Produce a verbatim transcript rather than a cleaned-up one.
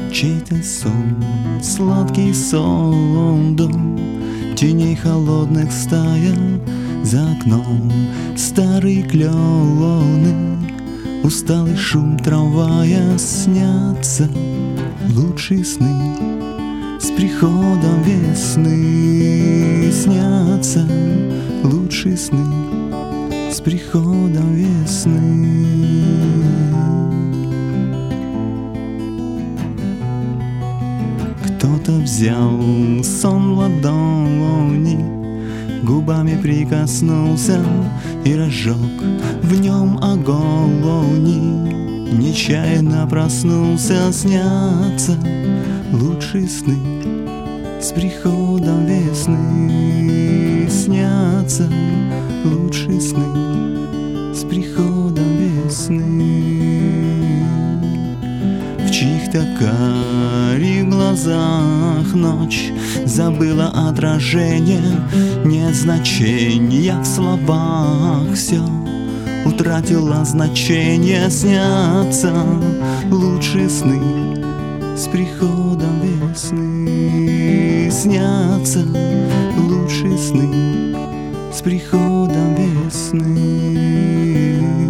Чей-то сон, сладкий сон, дом теней холодных стая. За окном старые клены, усталый шум трамвая. Снятся лучшие сны с приходом весны. Снятся лучшие сны с приходом весны. Кто-то взял сон в ладони, губами прикоснулся и разжег в нем огонь. Нечаянно проснулся. Снятся лучшие сны с приходом весны. Снятся лучшие сны с приходом весны. В чьих-то карих глазах ночь забыла отражение. Нет значения в словах, все утратило значение. Снятся лучшие сны с приходом весны. Снятся лучшие сны с приходом весны.